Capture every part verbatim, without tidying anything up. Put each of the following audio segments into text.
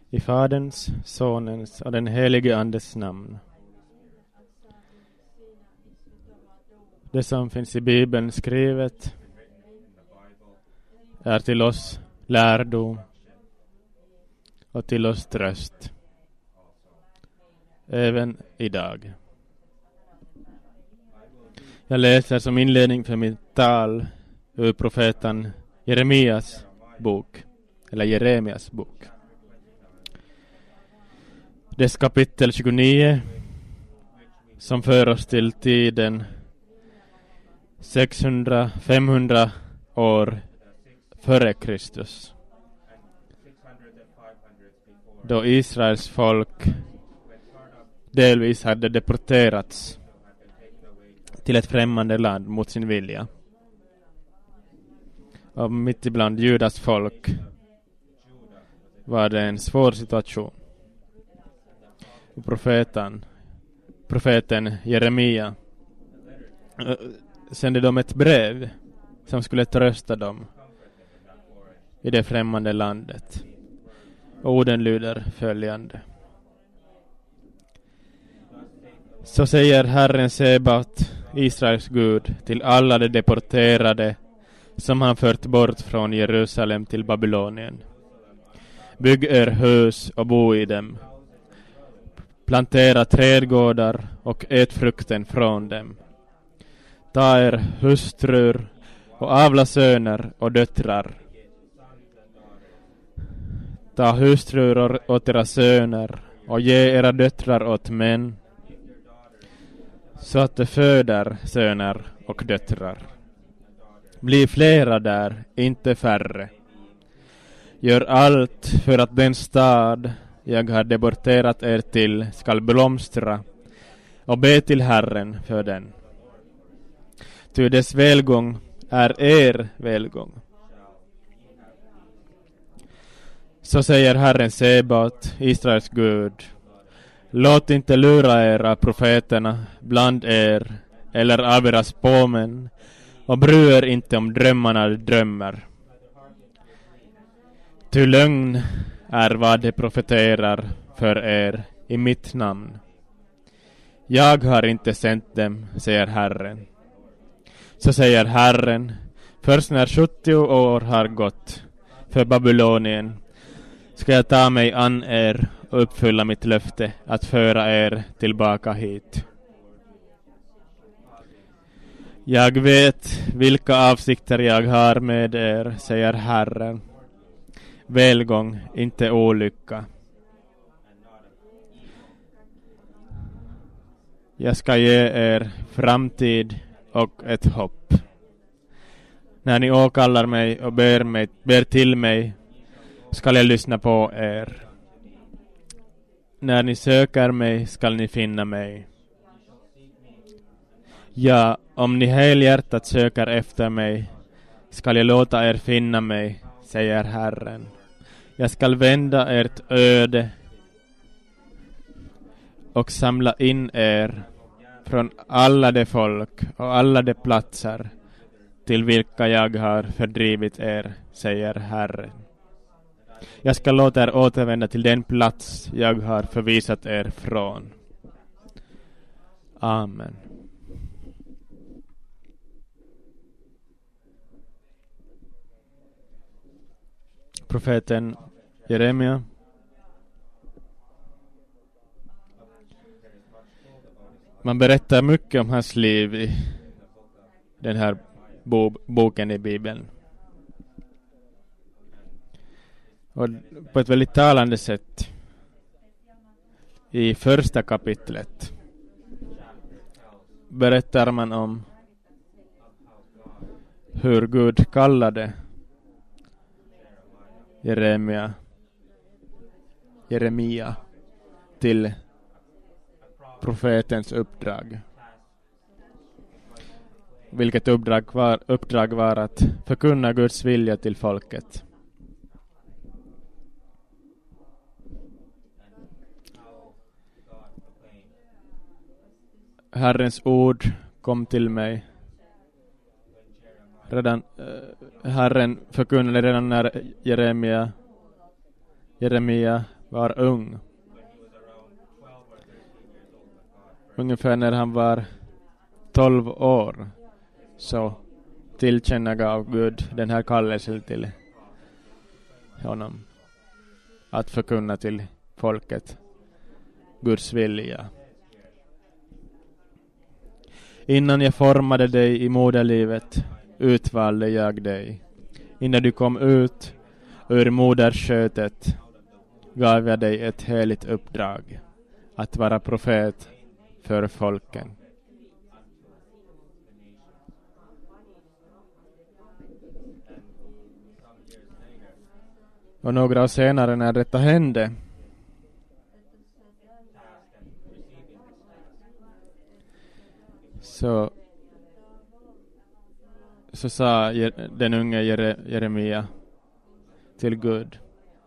I Faderns, Sonens och den helige Andes namn. Det som finns i Bibeln skrivet är till oss lärdom och till oss tröst. Även idag. Jag läser som inledning för mitt tal ur profeten Jeremias bok, eller Jeremias bok. Dess kapitel tjugonio som för oss till tiden sexhundra till femhundra år före Kristus. Då Israels folk delvis hade deporterats till ett främmande land mot sin vilja. Och mitt ibland Judas folk var det en svår situation. Och profeten, profeten Jeremia sände dem ett brev som skulle trösta dem i det främmande landet. Orden lyder följande. Så säger Herren Sebaot, Israels Gud, till alla de deporterade som han fört bort från Jerusalem till Babylonien. Bygg er hus och bo i dem. Plantera trädgårdar och ät frukten från dem. Ta er hustrur och avla söner och döttrar. Ta hustrur åt era söner och ge era döttrar åt män, så att de föder söner och döttrar. Bli flera där, inte färre. Gör allt för att den stad jag har deporterat er till skall blomstra, och be till Herren för den. Ty dess välgång är er välgång. Så säger Herren Sebaot, Israels Gud. Låt inte lura er av profeterna bland er eller av era spåmän, och bry er inte om drömmarna de drömmer. Ty lögn är vad de profeterar för er i mitt namn. Jag har inte sänt dem, säger Herren. Så säger Herren, först när sjuttio år har gått för Babylonien ska jag ta mig an er och uppfylla mitt löfte att föra er tillbaka hit. Jag vet vilka avsikter jag har med er, säger Herren. Välgång, inte olycka. Jag ska ge er framtid och ett hopp. När ni åkallar mig och ber, mig, ber till mig skall jag lyssna på er. När ni söker mig skall ni finna mig. Ja, om ni helhjärtat söker efter mig skall jag låta er finna mig, säger Herren. Jag skall vända ert öde och samla in er från alla de folk och alla de platser till vilka jag har fördrivit er, säger Herren. Jag ska låta er återvända till den plats jag har förvisat er från. Amen. Profeten Jeremia. Man berättar mycket om hans liv i den här bo- boken i Bibeln. Och på ett väldigt talande sätt i första kapitlet berättar man om hur Gud kallade Jeremia Jeremia till profetens uppdrag. Vilket uppdrag var, uppdrag var att förkunna Guds vilja till folket. Herrens ord kom till mig. Redan äh, Herren förkunnade redan när Jeremia Jeremia var ung. Ungefär när han var tolv år så tillkännagav Gud den här kallelsen till honom att förkunna till folket Guds vilja. Innan jag formade dig i moderlivet utvalde jag dig. Innan du kom ut ur moderskötet gav jag dig ett heligt uppdrag att vara profet för folken. Och några år senare när detta hände så så sa den unge Jeremia till Gud: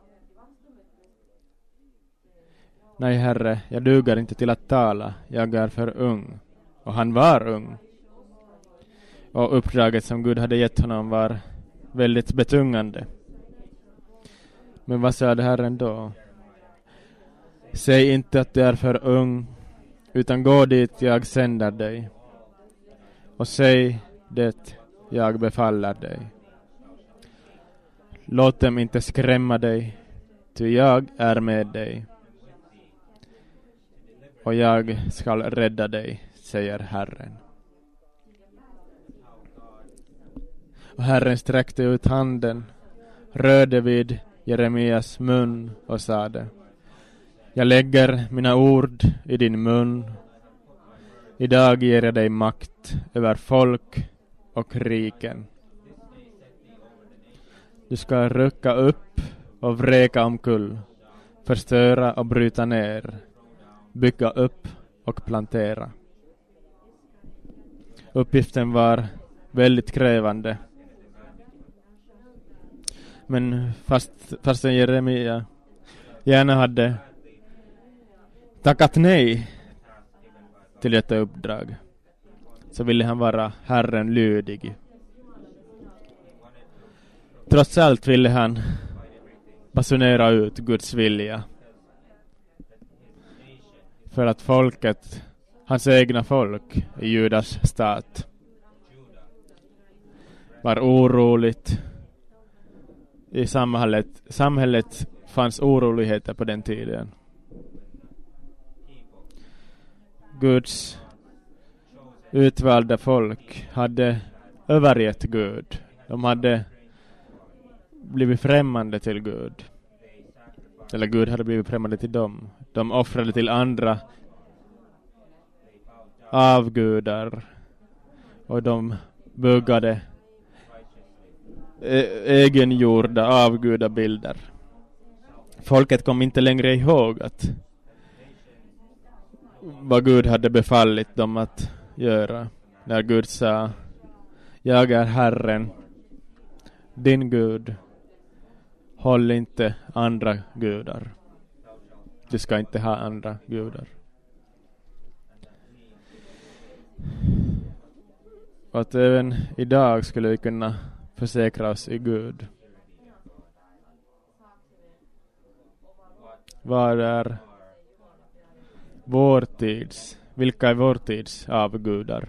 nej, Herre, jag duger inte till att tala. Jag är för ung. Och han var ung. Och uppdraget som Gud hade gett honom var väldigt betungande. Men vad sa det Herren då? Säg inte att du är för ung, utan gå dit jag sänder dig. Och säg det jag befaller dig. Låt dem inte skrämma dig, ty jag är med dig. Och jag skall rädda dig, säger Herren. Och Herren sträckte ut handen, rörde vid Jeremias mun och sade: jag lägger mina ord i din mun. Idag ger jag dig makt över folk och riken. Du ska rycka upp och vräka omkull, förstöra och bryta ner, bygga upp och plantera. Uppgiften var väldigt krävande. Men fast, fastän Jeremia gärna hade tackat nej till detta uppdrag, så ville han vara Herren lydig. Trots allt ville han basunera ut Guds vilja. För att folket, hans egna folk i Judas stat, var oroligt. I samhället, samhället fanns oroligheter på den tiden. Guds utvalda folk hade övergett Gud. De hade blivit främmande till Gud. Eller Gud hade blivit främmande till dem. De offrade till andra avgudar. Och de byggade e- egengjorda avgudabilder. Folket kom inte längre ihåg att vad Gud hade befallit dem att göra. När Gud sa: jag är Herren, din Gud. Håll inte andra gudar. Du ska inte ha andra gudar. Och att även idag skulle vi kunna försäkra oss i Gud. Vad är vår tids, vilka är vår tids avgudar?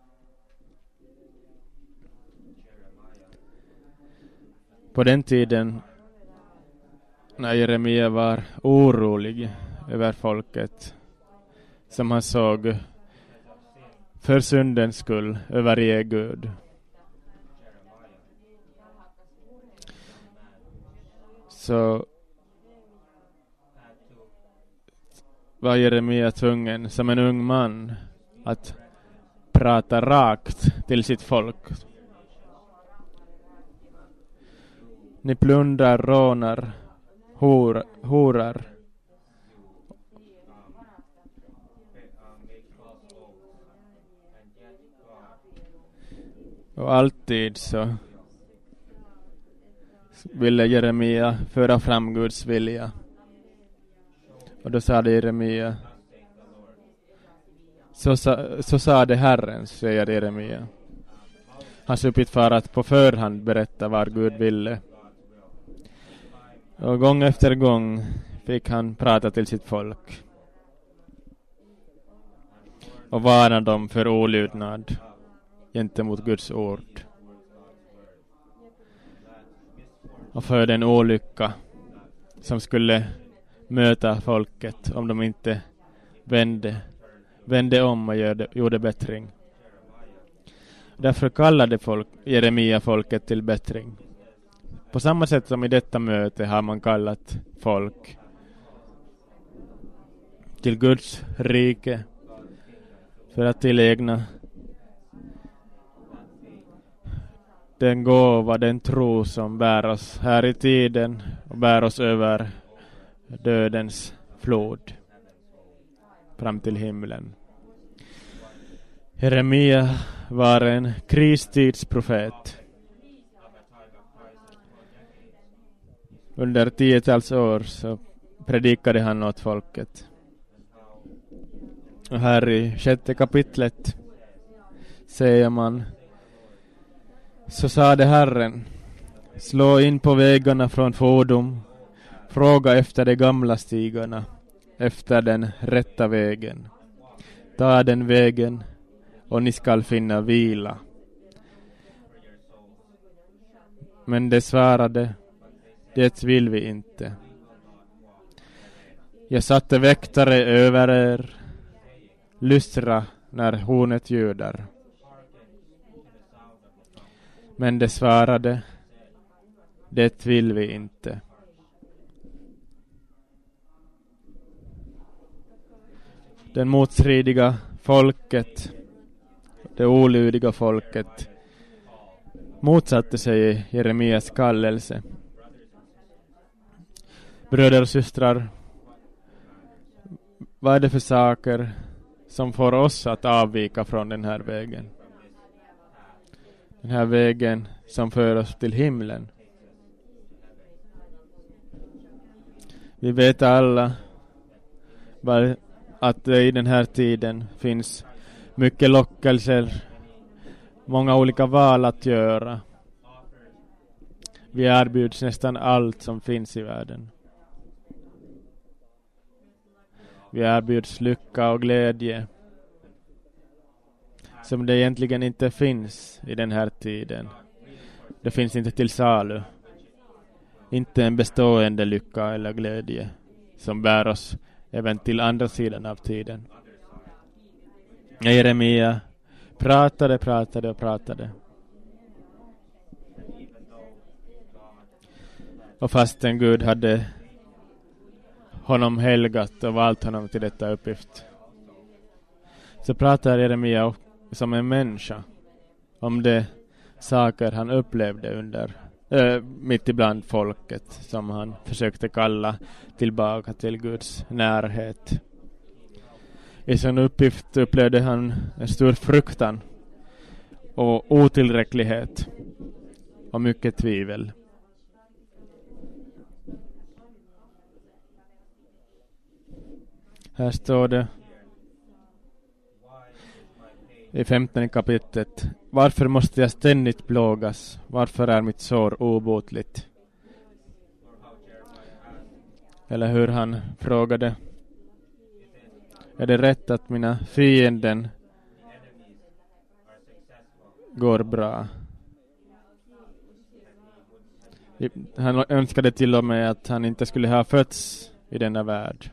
På den tiden när Jeremia var orolig över folket som han såg för syndens skull överge Gud, så var Jeremia tvungen som en ung man att prata rakt till sitt folk. Ni plundrar, rånar, hor, horar. Och alltid så ville Jeremia föra fram Guds vilja. Och då sa det Jeremia: så, sa, så sa det Herren, säger Jeremia. Hans uppgift var att på förhand berätta vad Gud ville. Och gång efter gång fick han prata till sitt folk och varna dem för olydnad gentemot Guds ord och för den olycka som skulle möta folket om de inte vände, vände om och gjorde, gjorde bättring. Därför kallade folk, Jeremia folket till bättring. På samma sätt som i detta möte har man kallat folk till Guds rike för att tillägna den gåva, den tro som bär oss här i tiden och bär oss över dödens flod fram till himlen. Jeremia var en kristidsprofet. Under tiotals år så predikade han åt folket. Och här i sjätte kapitlet säger man: så sade Herren, slå in på vägarna från fordom, fråga efter de gamla stigarna, efter den rätta vägen. Ta den vägen och ni skall finna vila. Men det svarade, det vill vi inte. Jag satte väktare över er, lystra när hornet ljudar. Men det svarade, det vill vi inte. Den motstridiga folket, det olydiga folket, motsatte sig Jeremias kallelse. Bröder och systrar, vad är det för saker som får oss att avvika från den här vägen? Den här vägen som för oss till himlen. Vi vet alla att det i den här tiden finns mycket lockelser, många olika val att göra. Vi erbjuds nästan allt som finns i världen. Vi erbjuds lycka och glädje som det egentligen inte finns i den här tiden. Det finns inte till salu. Inte en bestående lycka eller glädje som bär oss även till andra sidan av tiden. Jeremia pratade, pratade och pratade. Och fastän Gud hade honom helgat och valt honom till detta uppgift, så pratar Jeremia som en människa om de saker han upplevde under äh, mitt ibland folket som han försökte kalla tillbaka till Guds närhet. I sin uppgift upplevde han en stor fruktan och otillräcklighet och mycket tvivel. Här står det i femtonde kapitlet: varför måste jag ständigt plågas? Varför är mitt sår obotligt? Eller hur han frågade: är det rätt att mina fienden går bra? Han önskade till och med att han inte skulle ha fötts i denna värld.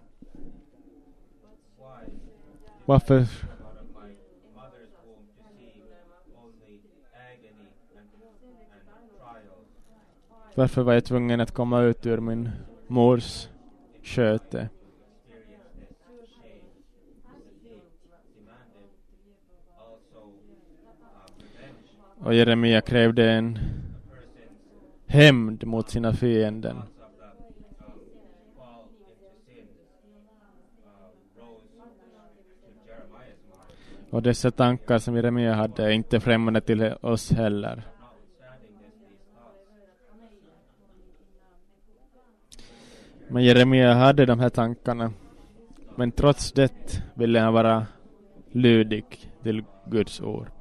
Varför? Varför var jag tvungen att komma ut ur min mors sköte? Och Jeremia krävde en hämnd mot sina fienden. Och dessa tankar som Jeremia hade är inte främmande till oss heller. Men Jeremia hade de här tankarna. Men trots det ville han vara lydig till Guds ord.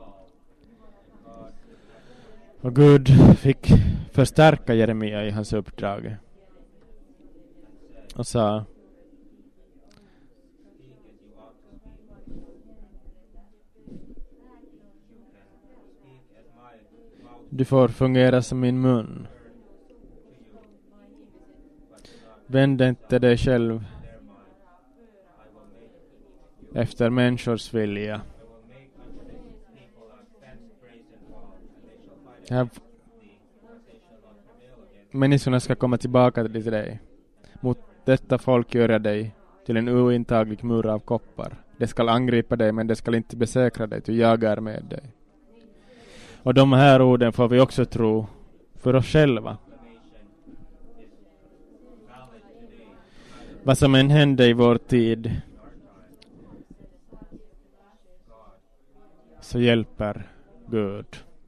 Och Gud fick förstärka Jeremia i hans uppdrag. och sa: du får fungera som min mun. Vänd inte dig själv efter människors vilja. Här, människorna ska komma tillbaka till dig. Mot detta folk gör dig till en ointaglig mur av koppar. Det ska angripa dig, men det ska inte besäkra dig, ty jag är med dig. Och de här orden får vi också tro för oss själva. Vad som än hände i vår tid, så hjälper Gud.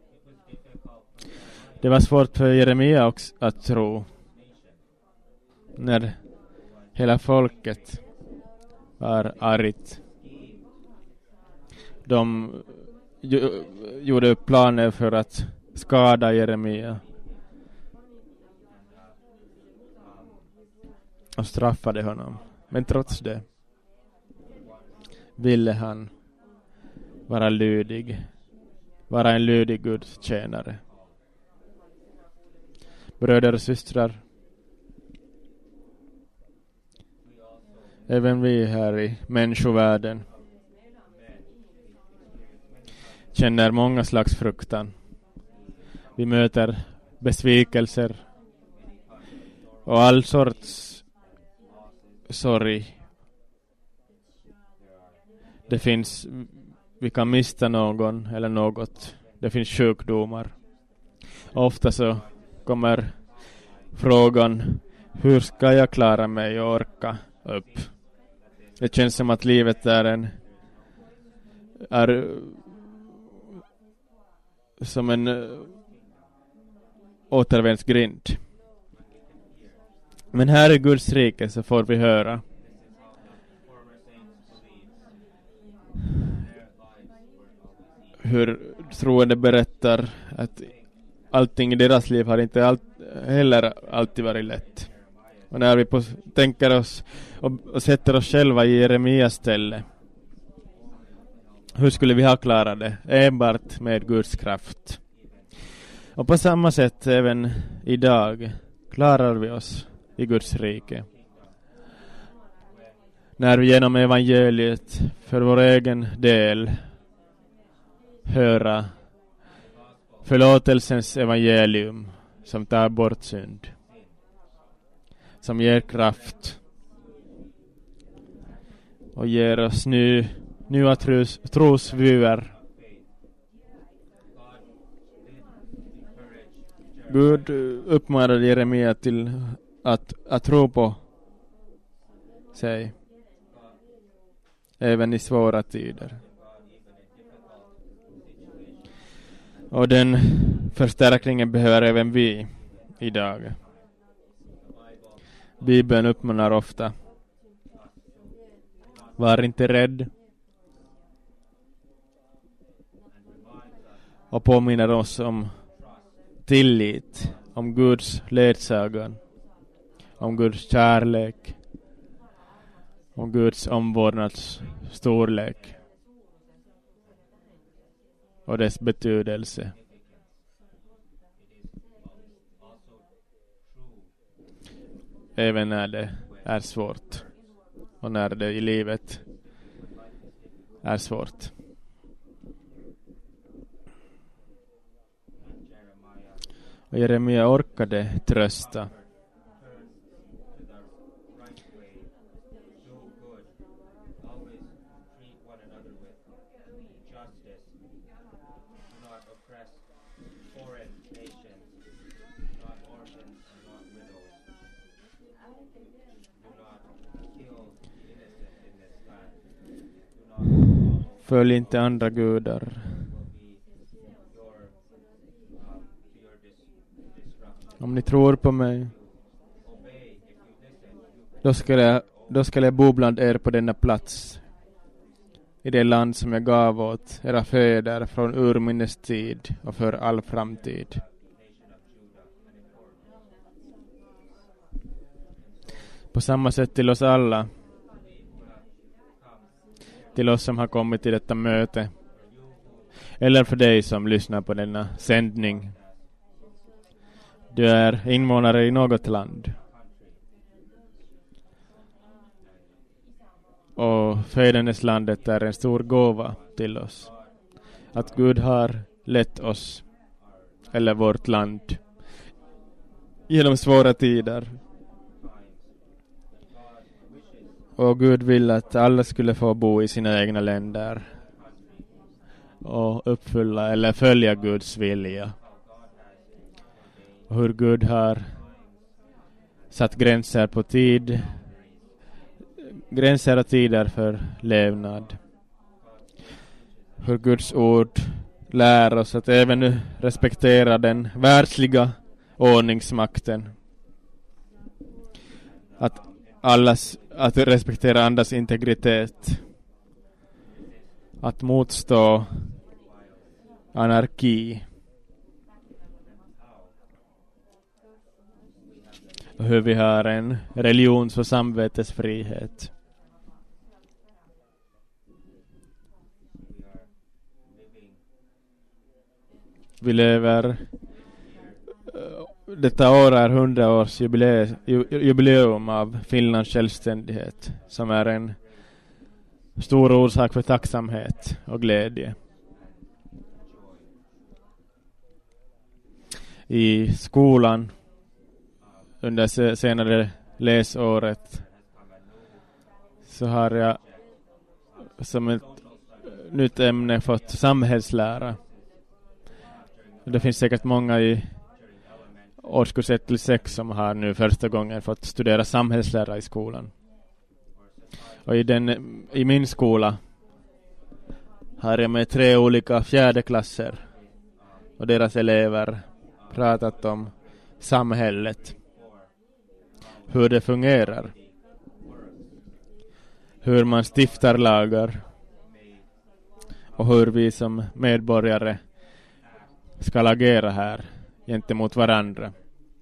Det var svårt för Jeremia också att tro när hela folket var argt. De ju, gjorde upp planer för att skada Jeremia och straffade honom. Men trots det ville han vara lydig, vara en lydig Guds tjänare. Bröder och systrar, även vi här i människovärlden känner många slags fruktan. Vi möter besvikelser och all sorts sorg. Det finns, vi kan mista någon eller något. Det finns sjukdomar. Ofta så kommer frågan: hur ska jag klara mig och orka upp? Det känns som att livet är en är som en uh, återvändsgrind. Men här i Guds rike så får vi höra hur troende berättar att allting i deras liv har inte all, heller alltid varit lätt. Och när vi på, tänker oss och, och sätter oss själva i Jeremias ställe, hur skulle vi ha klarat det? Enbart med Guds kraft. Och på samma sätt även idag klarar vi oss i Guds rike. När vi genom evangeliet för vår egen del höra förlåtelsens evangelium som tar bort synd, som ger kraft och ger oss ny, nya tros, trosvyer. Gud uppmanade Jeremia till att, att tro på sig även i svåra tider. Och den förstärkningen behöver även vi idag. Bibeln uppmanar ofta: var inte rädd. Och påminner oss om tillit, om Guds ledsagan, om Guds kärlek, om Guds omvårdnads storlek och dess betydelse. Även när det är svårt och när det i livet är svårt. Och Jeremia orkade trösta. Följ inte andra gudar. Om ni tror på mig, då ska jag, då ska jag bo bland er på denna plats, i det land som jag gav åt era fäder från urminnes tid och för all framtid. På samma sätt till oss alla. Till oss som har kommit till detta möte. Eller för dig som lyssnar på denna sändning. Du är invånare i något land. Och födelslandet är en stor gåva till oss. Att Gud har lett oss, eller vårt land, genom svåra tider. Och Gud vill att alla skulle få bo i sina egna länder och uppfylla eller följa Guds vilja. Och hur Gud har satt gränser på tid, gränser och tider för levnad. Hur Guds ord lär oss att även respektera den världsliga ordningsmakten. Att allas, att respektera andras integritet. Att motstå anarki. Och hur vi har en religions- och samvetesfrihet. Vi lever, detta år är hundra års jubileum, jubileum av Finlands självständighet, som är en stor orsak för tacksamhet och glädje. I skolan under senare läsåret så har jag som ett nytt ämne fått samhällslära. Det finns säkert många i årskurs ett till sex som har nu första gången fått studera samhällslära i skolan. Och i, den, i min skola har jag med tre olika fjärdeklasser och deras elever pratat om samhället. Hur det fungerar. Hur man stiftar lagar. Och hur vi som medborgare ska agera här gentemot varandra.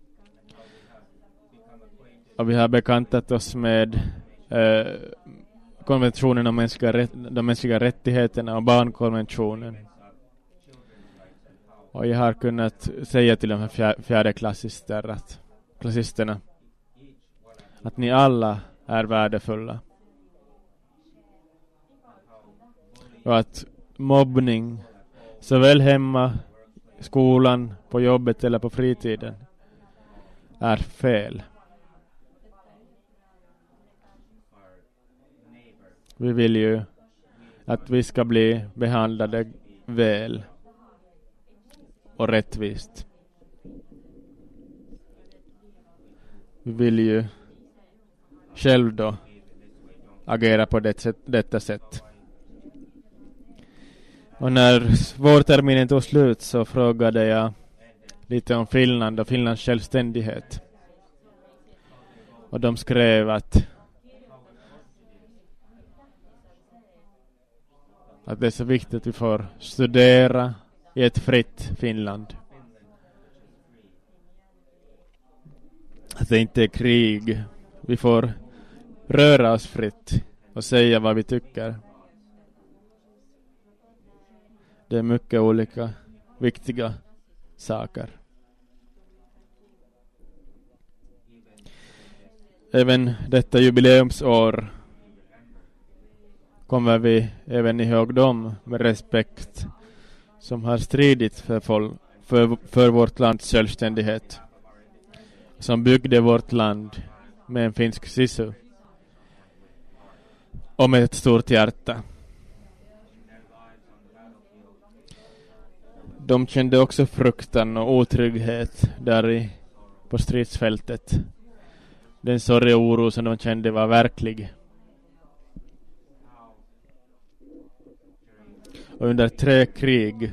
Och vi har bekantat oss med eh, konventionen om mänskliga rätt, de mänskliga rättigheterna och barnkonventionen. Och jag har kunnat säga till de här fjär, fjärde klassister att, klassisterna att ni alla är värdefulla. Och att mobbning såväl hemma, skolan, på jobbet eller på fritiden är fel. Vi vill ju att vi ska bli behandlade väl och rättvist. Vi vill ju själv då agera på det sätt, detta sätt. Och när vårterminen tog slut så frågade jag lite om Finland och Finlands självständighet. Och de skrev att att det är så viktigt att vi får studera i ett fritt Finland. Att det inte är krig. Vi får röra oss fritt och säga vad vi tycker. Det är mycket olika viktiga saker. Även detta jubileumsår kommer vi även ihåg dem med respekt som har stridit för, folk, för, för vårt lands självständighet. Som byggde vårt land med en finsk sisu och med ett stort hjärta. De kände också fruktan och otrygghet där i, på stridsfältet. Den sorg och oro som de kände var verklig. Och under tre krig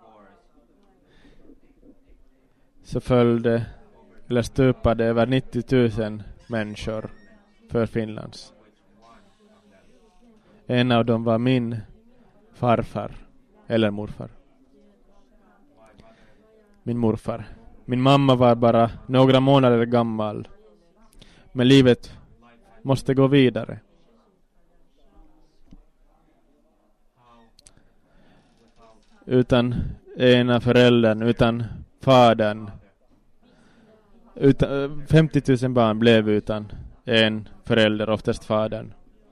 så följde eller stupade över nittio tusen människor för Finlands. En av dem var min farfar eller morfar. Min morfar. Min mamma var bara några månader gammal. Men livet måste gå vidare. Utan ena föräldern, utan fadern. Utan, femtio tusen barn blev utan en förälder, oftast fadern.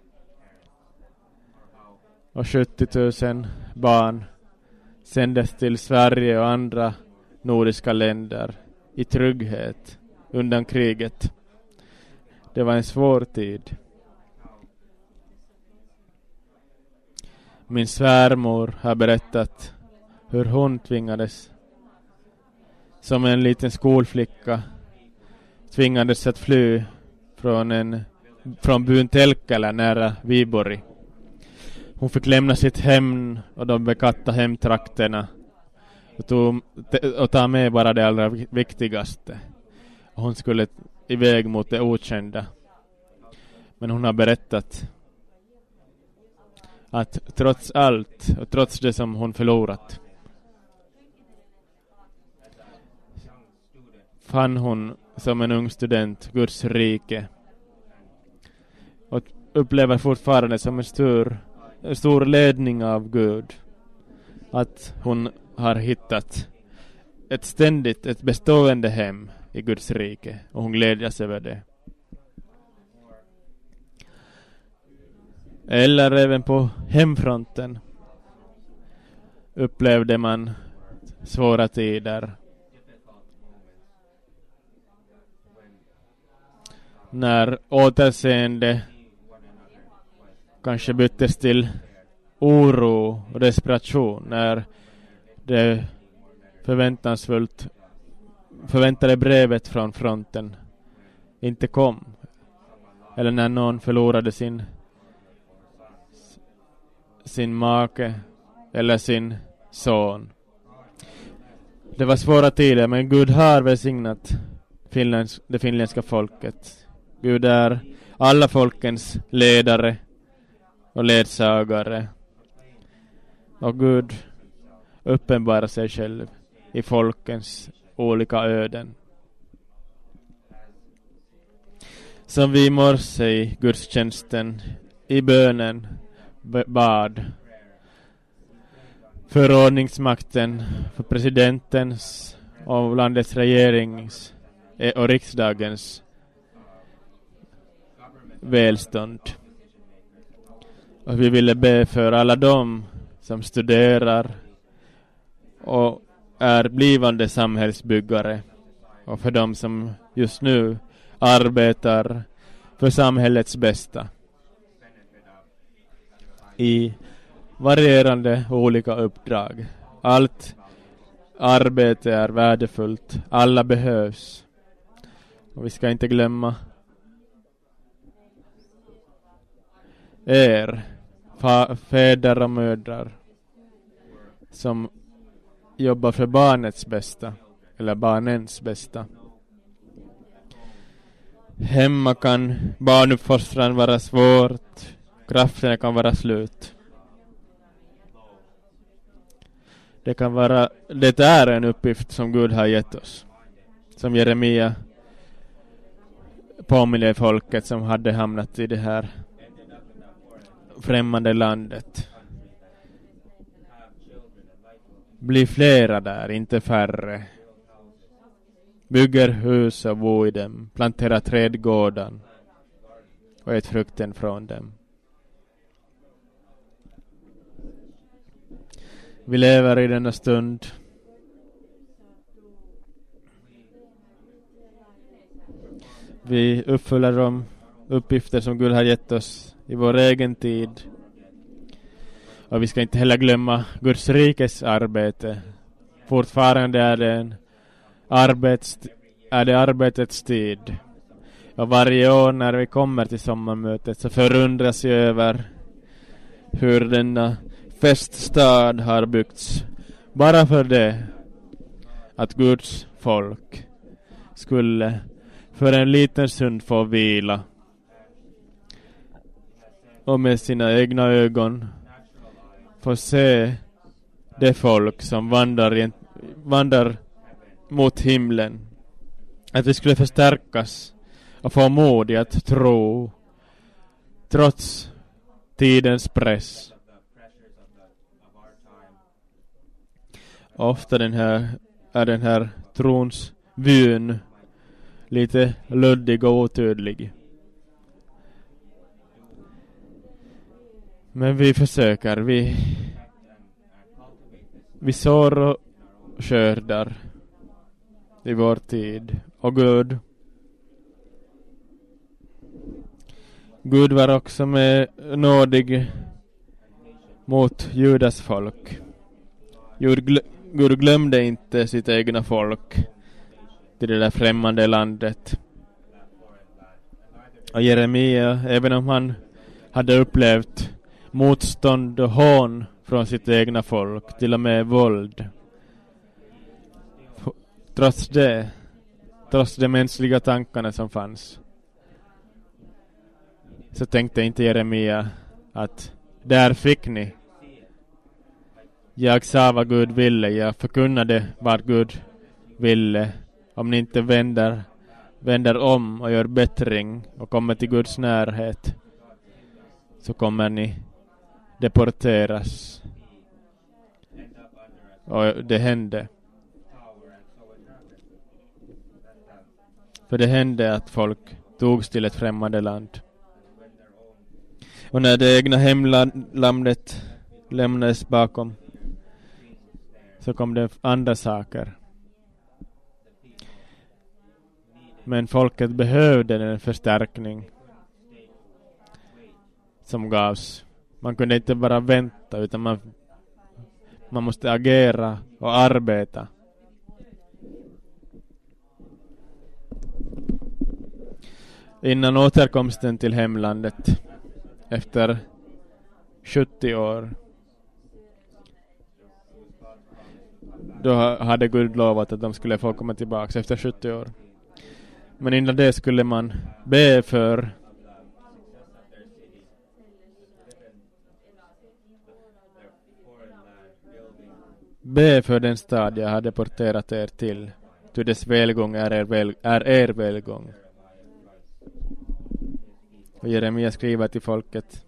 Och sjuttio tusen barn sändes till Sverige och andra nordiska länder i trygghet undan kriget. Det var en svår tid. Min svärmor har berättat hur hon tvingades som en liten skolflicka tvingades att fly från en från byn Telkkälä nära Viborg. Hon fick lämna sitt hem och de bekatta hemtrakterna och, tog, och ta med bara det allra viktigaste. Och hon skulle iväg mot det okända. Men hon har berättat att trots allt och trots det som hon förlorat fann hon som en ung student Guds rike och upplever fortfarande som en stor, en stor ledning av Gud att hon har hittat ett ständigt, ett bestående hem i Guds rike och hon glädjas över det. Eller även på hemfronten upplevde man svåra tider. När återseende kanske byttes till oro och desperation. När det förväntansfullt förväntade brevet från fronten inte kom. Eller när någon förlorade sin sin make eller sin son. Det var svåra tider, men Gud har välsignat Finlands, det finländska folket. Gud är alla folkens ledare och ledsagare. Och Gud uppenbarar sig själv i folkens olika öden. Som vi i morse i gudstjänsten, i bönen, bad förordningsmakten för presidentens och landets regerings och riksdagens välstånd. Och vi ville be för alla dem som studerar och är blivande samhällsbyggare och för dem som just nu arbetar för samhällets bästa i varierande olika uppdrag. Allt arbete är värdefullt. Alla behövs. Och vi ska inte glömma er, fa- fäder och mödrar som jobbar för barnets bästa eller barnens bästa. Hemma kan barnuppfostran vara svårt. Krafterna kan vara slut. Det kan vara, det är en uppgift som Gud har gett oss. Som Jeremia påminner folket som hade hamnat i det här främmande landet. Bli flera där, inte färre. Bygger hus och bo i dem. Plantera trädgården och ät frukten från dem. Vi lever i denna stund. Vi uppfyller de uppgifter som Gud har gett oss i vår egen tid. Och vi ska inte heller glömma Guds rikes arbete. Fortfarande är det en arbets, är det arbetets tid. Och varje år när vi kommer till sommarmötet så förundras vi över hur denna feststad har byggts. Bara för det att Guds folk skulle för en liten stund få vila. Och med sina egna ögon få se det folk som vandrar, i, vandrar mot himlen. Att vi skulle förstärkas och få mod i att tro trots tidens press. Ofta den här, är den här trons vyn lite luddig och otydlig. Men vi försöker, vi vi sår och skördar i vår tid. Och Gud Gud var också med nådig mot Judas folk. Gud, gl- Gud glömde inte sitt egna folk till det där främmande landet. Och Jeremia, även om han hade upplevt motstånd och hån från sitt egna folk, till och med våld, trots det, trots de mänskliga tankarna som fanns, så tänkte inte Jeremia att där fick ni. Jag sa vad Gud ville, jag förkunnade vad Gud ville. Om ni inte vänder, vänder om och gör bättring och kommer till Guds närhet, så kommer ni deporteras. Och det hände. För det hände att folk togs till ett främmande land. Och när det egna hemlandet lämnades bakom, så kom det andra saker. Men folket behövde en förstärkning som gavs. Man kunde inte bara vänta, utan man, man måste agera och arbeta. Innan återkomsten till hemlandet, efter sjuttio år, då hade Gud lovat att de skulle få komma tillbaka efter sjuttio år. Men innan det skulle man be för be för den stad jag hade porterat er till. Ty dess välgång är er, väl, är er välgång. Och Jeremia skriver till folket: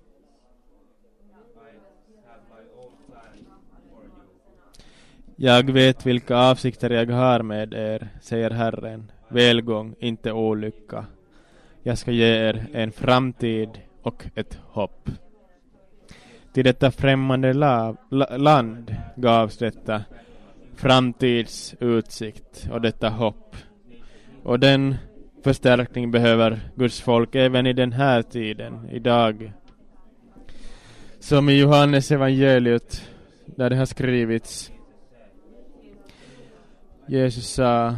Jag vet vilka avsikter jag har med er, säger Herren. Välgång, inte olycka. Jag ska ge er en framtid och ett hopp. Till detta främmande la, la, land gavs detta framtidsutsikt och detta hopp. Och den förstärkning behöver Guds folk även i den här tiden, idag. Som i Johannes evangeliet, där det har skrivits: Jesus sa: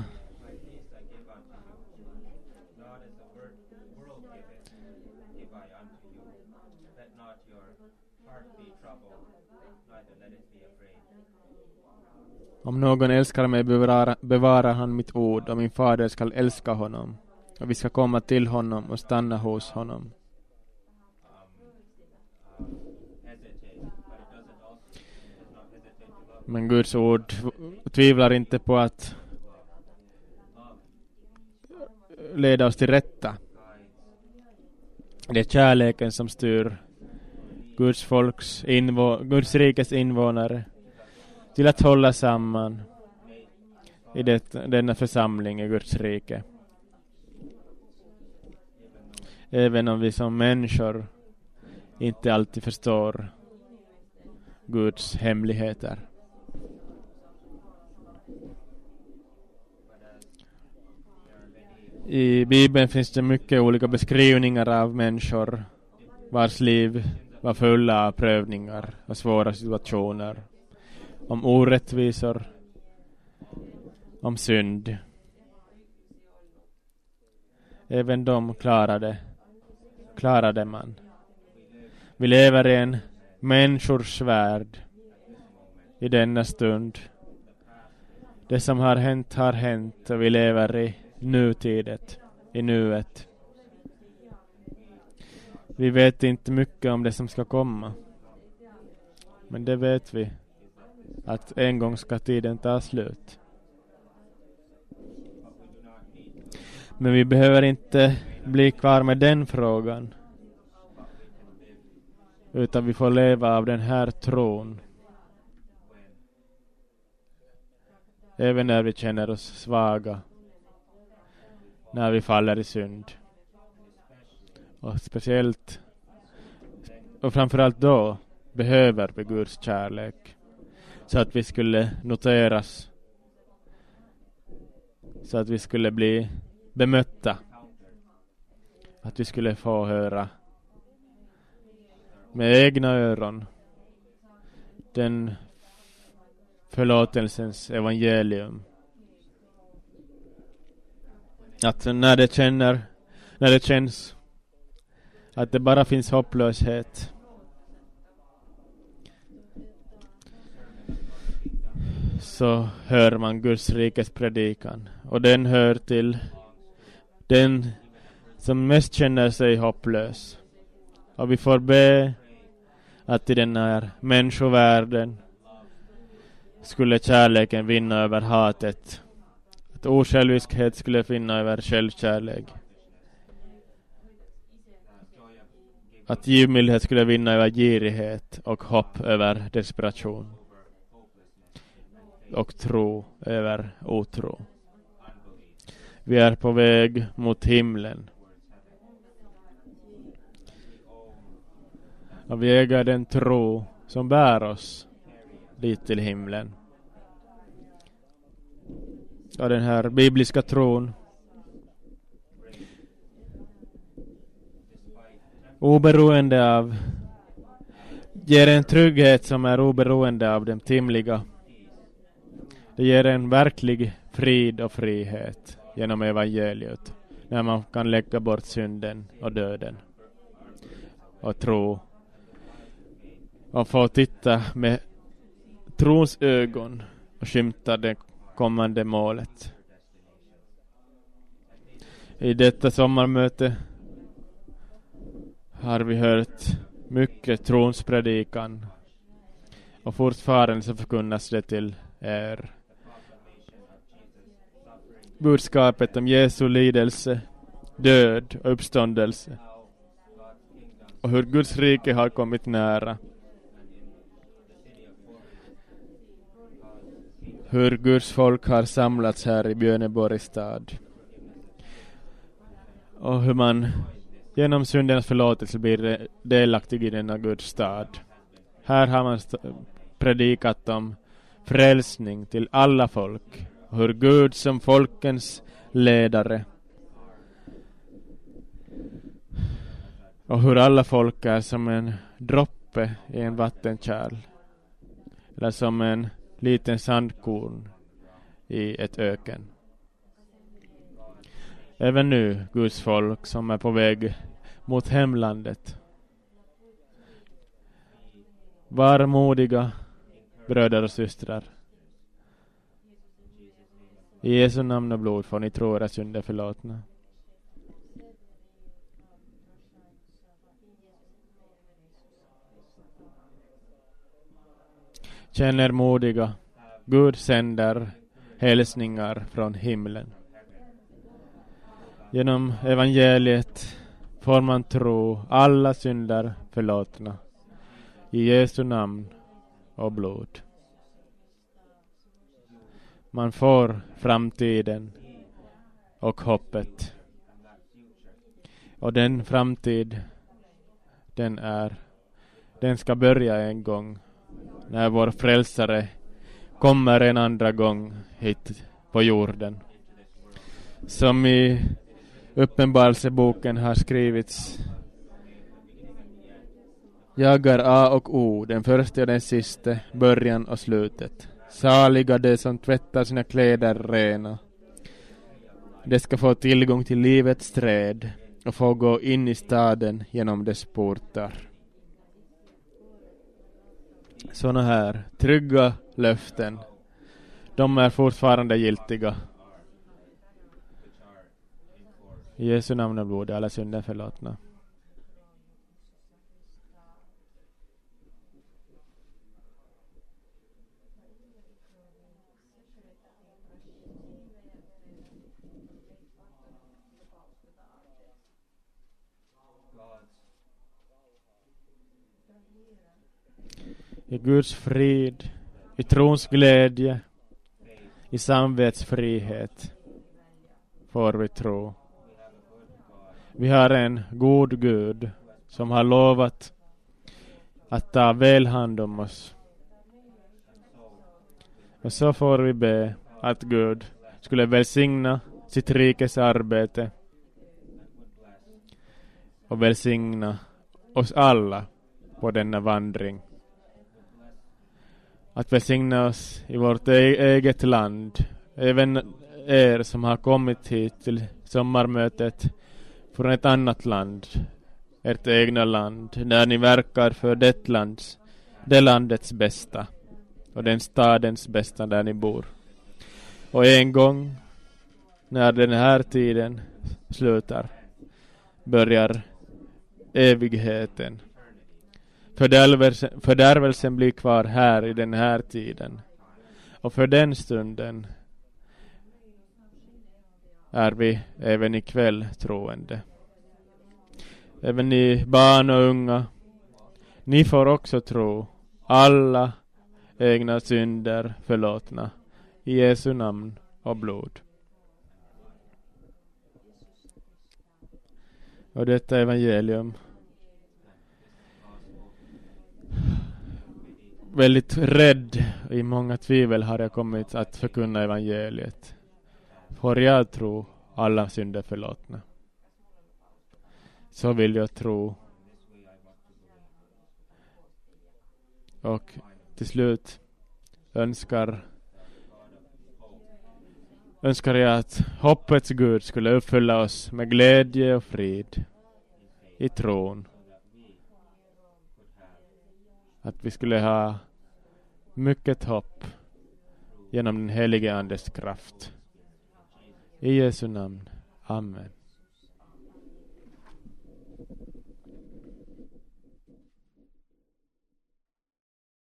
Om någon älskar mig bevarar, bevarar han mitt ord, och min fader skall älska honom, och vi ska komma till honom och stanna hos honom. Men Guds ord tvivlar inte på att leda oss till rätta. Det är kärleken som styr Guds folks invå- Guds rikes invånare till att hålla samman i det, denna församling i Guds rike. Även om vi som människor inte alltid förstår Guds hemligheter. I Bibeln finns det mycket olika beskrivningar av människor vars liv var fulla av prövningar och svåra situationer. Om orättvisor, om synd. Även de klarade, klarade man. Vi lever i en människors värld i denna stund. Det som har hänt har hänt, och vi lever i nutidet, i nuet. Vi vet inte mycket om det som ska komma. Men det vet vi, att en gång ska tiden ta slut. Men vi behöver inte bli kvar med den frågan. utan vi får leva av den här tron. Även när vi känner oss svaga, när vi faller i synd. Och speciellt, och framförallt då, behöver vi Guds kärlek. Så att vi skulle noteras. Så att vi skulle bli bemötta. Att vi skulle få höra med egna öron den förlåtelsens evangelium. Att när det känner, när det känns att det bara finns hopplöshet, så hör man Guds rikes predikan. Och den hör till den som mest känner sig hopplös. Och vi får be att i den här människovärlden skulle kärleken vinna över hatet. Att osjälviskhet skulle vinna över självkärlek. Att givmildhet skulle vinna över girighet och hopp över desperation. Och tro över otro. Vi är på väg mot himlen. Och vi äger den tro som bär oss dit till himlen. Och den här bibliska tron, oberoende av, ger en trygghet som är oberoende av det timliga. Det ger en verklig frid och frihet genom evangeliet, när man kan lägga bort synden och döden och tro och få titta med trons ögon och skymta det kommande målet. I detta sommarmöte har vi hört mycket trons predikan, och fortfarande så förkunnas det till er budskapet om Jesu lidelse, död och uppståndelse, och hur Guds rike har kommit nära. Hur Guds folk har samlats här i Björneborg stad. Och hur man genom syndens förlåtelse blir delaktig i denna Guds stad. Här har man st- predikat om frälsning till alla folk. Hur Gud som folkens ledare. Och hur alla folk är som en droppe i en vattenkärl. Eller som en liten sandkorn i ett öken. Även nu Guds folk som är på väg mot hemlandet. Var modiga bröder och systrar. I Jesu namn och blod får ni tro era synder förlåtna. Känner modiga. Gud sänder hälsningar från himlen. Genom evangeliet får man tro alla synder förlåtna. I Jesu namn och blod. Man får framtiden och hoppet. Och den framtid, den är, den ska börja en gång när vår frälsare kommer en andra gång hit på jorden. Som i Uppenbarelseboken har skrivits: Jag är A och O, den första och den sista, början och slutet. Saliga de som tvättar sina kläder rena. De ska få tillgång till livets träd och få gå in i staden genom dess portar. Såna här trygga löften, de är fortfarande giltiga. I Jesu namn och blod, alla synder förlåtna. I Guds frid, i trons glädje, i samvetsfrihet får vi tro. Vi har en god Gud som har lovat att ta väl hand om oss. Och så får vi be att Gud skulle välsigna sitt rikes arbete och välsigna oss alla på denna vandring. Att välsigna oss i vårt e- eget land. Även er som har kommit hit till sommarmötet från ett annat land. Ert egna land. Där ni verkar för det, lands, det landets bästa. Och den stadens bästa där ni bor. Och en gång när den här tiden slutar börjar evigheten. Fördärvelsen, fördärvelsen blir kvar här i den här tiden. Och för den stunden är vi även ikväll troende. Även ni barn och unga, ni får också tro alla egna synder förlåtna i Jesu namn och blod. Och detta evangelium, väldigt rädd, i många tvivel har jag kommit att förkunna evangeliet. Får jag tro alla synder förlåtna, så vill jag tro. Och till slut önskar önskar jag att hoppets Gud skulle uppfylla oss med glädje och frid i tron. Att vi skulle ha mycket hopp genom den helige Andes kraft. I Jesu namn. Amen.